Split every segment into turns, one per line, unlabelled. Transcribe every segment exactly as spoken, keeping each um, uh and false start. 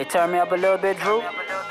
Hey, turn me up a little bit, Drew.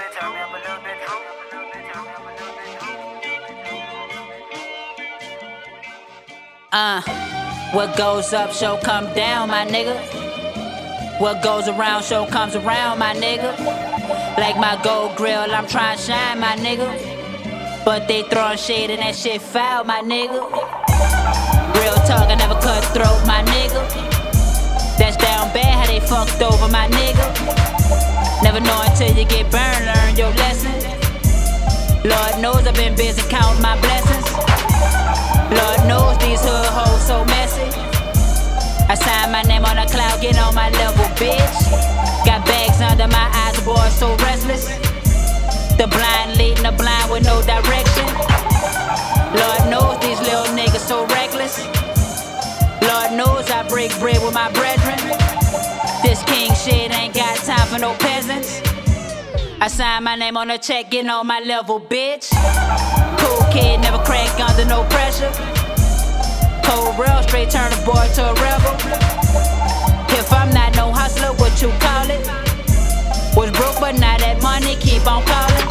Uh, what goes up, show come down, my nigga. What goes around, show comes around, my nigga. Like my gold grill, I'm trying to shine, my nigga. But they throwing shade and that shit foul, my nigga. Real talk, I never cut throat, my nigga. That's down bad how they fucked over, my nigga. Never know until you get burned, learn your lesson. Lord knows I've been busy counting my blessings. Lord knows these hood hoes so messy. I signed my name on a cloud, get on my level, bitch. Got bags under my eyes, the boy so restless. The blind leading the blind with no direction. Lord knows these little niggas so reckless. Lord knows I break bread with my brethren. This king shit ain't got time for no peasants. I signed my name on a check, getting on my level, bitch. Cool kid, never crack under no pressure. Cold real, straight turn a boy to a rebel. If I'm not no hustler, what you call it? Was broke, but now that money keep on calling.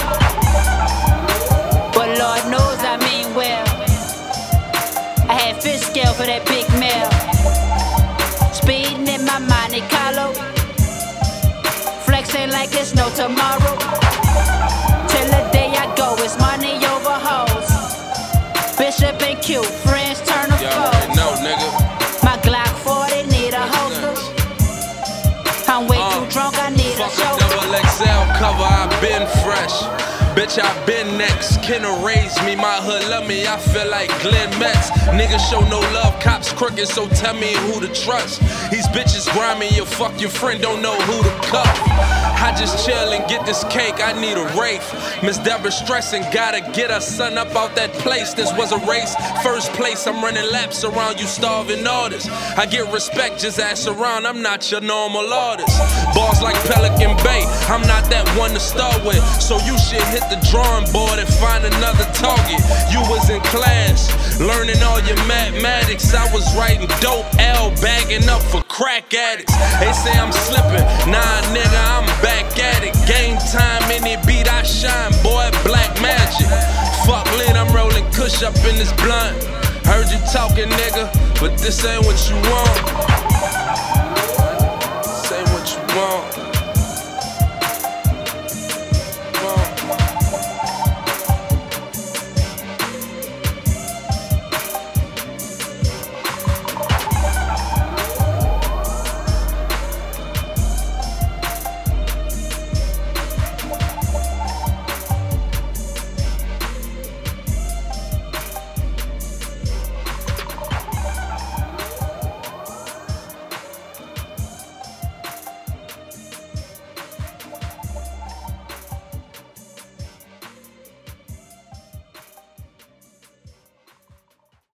But Lord knows I mean well. I had fish scale for that big meal. Speeding in my Monte Carlo. Flexing like it's no tomorrow. Till the day I go, it's money over hoes. Bishop and Q, friends turn to foes.
No, nigga.
My Glock forty need a holster. I'm way
uh,
too drunk, I need a shoulder.
Double X L cover, I been fresh. Bitch, I been next. Kenna raised me, my hood love me, I feel like Glenn Metz. Niggas show no love, cops crooked, so tell me who to trust. These bitches grimy, you fuck your friend, don't know who to cuff. I just chill and get this cake, I need a Wraith. Miss Deborah stressing, gotta get her son up out that place. This was a race, first place, I'm running laps around you starving artists. I get respect, just ask around, I'm not your normal artist. Bars like Pelican Bay, I'm not that one to start with. So you should hit the drawing board and find another target. You was in class, learning all your mathematics. I was writing dope, L bagging up for crack addicts. They say I'm slipping, nah nigga, I'm back at it. Game time, any beat I shine, boy, black magic. Fuck lit, I'm rolling kush up in this blunt. Heard you talking, nigga, but this ain't what you want.